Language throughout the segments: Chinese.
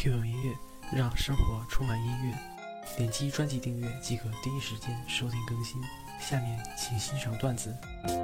QQ 音乐，让生活充满音乐。点击专辑订阅即可第一时间收听更新。下面请欣赏段子。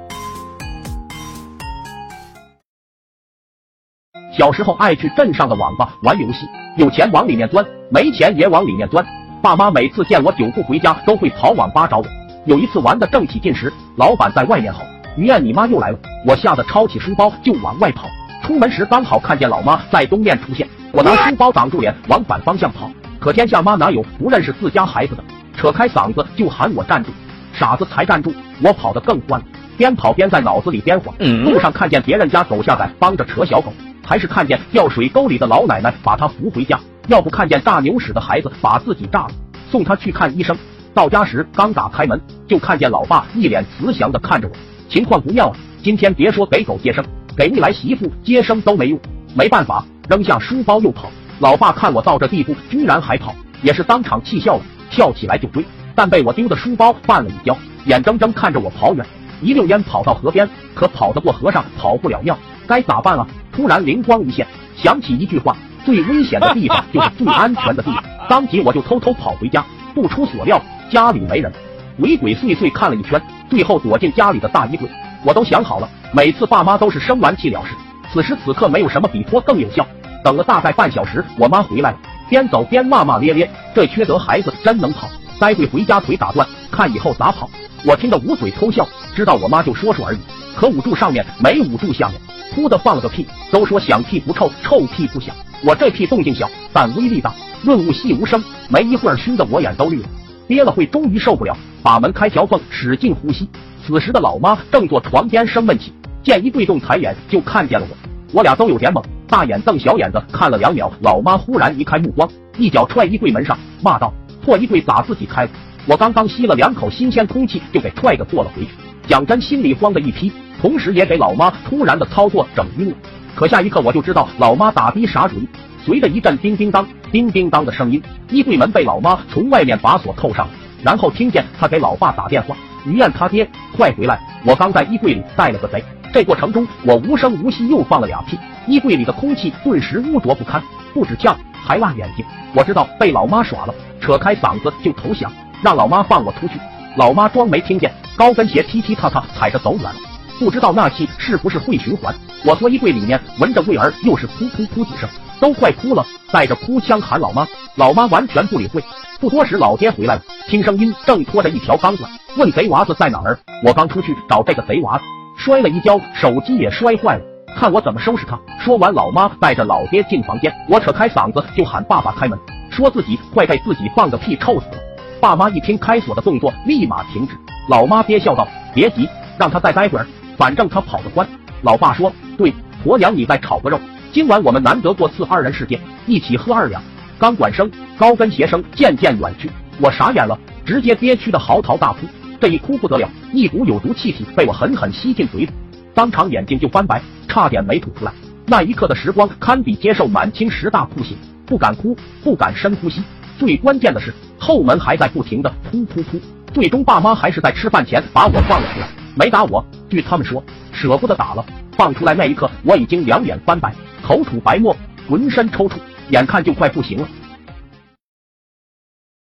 小时候爱去镇上的网吧玩游戏，有钱往里面钻，没钱也往里面钻。爸妈每次见我久不回家，都会跑网吧找我。有一次玩得正起劲时，老板在外面吼：“于燕，你妈又来了！”我吓得抄起书包就往外跑。出门时刚好看见老妈在东面出现，我拿书包挡住脸往反方向跑。可天下妈哪有不认识自家孩子的，扯开嗓子就喊我站住。傻子才站住，我跑得更欢了，边跑边在脑子里边晃。路上看见别人家狗下崽帮着扯小狗，还是看见掉水沟里的老奶奶把他扶回家，要不看见炸牛屎的孩子把自己炸了，送他去看医生。到家时刚打开门，就看见老爸一脸慈祥地看着我，情况不妙啊，今天别说给狗接生，给未来媳妇接生都没用。没办法，扔下书包又跑。老爸看我到这地步居然还跑，也是当场气笑了，跳起来就追，但被我丢的书包绊了一跤，眼睁睁看着我跑远，一溜烟跑到河边，可跑得过和尚跑不了庙，该咋办啊？突然灵光一现，想起一句话，最危险的地方就是最安全的地方。当即我就偷偷跑回家，不出所料家里没人，鬼鬼祟祟看了一圈，最后躲进家里的大衣柜。我都想好了，每次爸妈都是生完气了事，此时此刻没有什么比拖更有效。等了大概半小时，我妈回来了，边走边骂骂咧咧：“这缺德孩子真能跑，待会回家腿打断，看以后咋跑。”我听得捂嘴偷笑，知道我妈就说说而已，可捂住上面没捂住下面，噗的放了个屁。都说响屁不臭，臭屁不响，我这屁动静小，但威力大，润物细无声，没一会儿熏得我眼都绿了。憋了会终于受不了，把门开条缝，使劲呼吸。此时的老妈正坐床边生闷气，见衣柜洞抬眼就看见了我俩都有点懵，大眼瞪小眼的看了2秒，老妈忽然移开目光，一脚踹衣柜门上，骂道：“破衣柜咋自己开了？”我刚刚吸了2口新鲜空气，就给踹个坐了回去。讲真，心里慌的一批，同时也给老妈突然的操作整晕了。可下一刻我就知道老妈打的啥主意，随着一阵叮叮当叮叮当的声音，衣柜门被老妈从外面把锁扣上了，然后听见她给老爸打电话：“于燕他爹，快回来，我刚在衣柜里带了个贼。”这过程中我无声无息又放了2屁，衣柜里的空气顿时污浊不堪，不止呛还辣眼睛。我知道被老妈耍了，扯开嗓子就投降，让老妈放我出去。老妈装没听见，高跟鞋踢踢踏踏踩着走远了。不知道那气是不是会循环，我缩衣柜里面闻着味儿，又是噗噗噗几声，都快哭了，带着哭腔喊老妈。老妈完全不理会。不多时老爹回来了，听声音正拖着一条钢管，问贼娃子在哪儿。我刚出去找这个贼娃子，摔了一跤，手机也摔坏了，看我怎么收拾他。说完，老妈带着老爹进房间，我扯开嗓子就喊爸爸开门，说自己快被自己放个屁臭死了。爸妈一听开锁的动作立马停止，老妈憋笑道：“别急，让他再待会儿，反正他跑得欢。”老爸说：“对，婆娘你再炒个肉，今晚我们难得过次2人世界，一起喝2两。”钢管声、高跟鞋声渐渐远去，我傻眼了，直接憋屈的嚎啕大哭。这一哭不得了，一股有毒气体被我狠狠吸进嘴里，当场眼睛就翻白，差点没吐出来。那一刻的时光堪比接受满清10大酷刑，不敢哭，不敢深呼吸，最关键的是后门还在不停的噗噗噗。最终爸妈还是在吃饭前把我放了出来，没打我，据他们说舍不得打了。放出来那一刻我已经两眼翻白，口吐白沫，浑身抽搐，眼看就快不行了。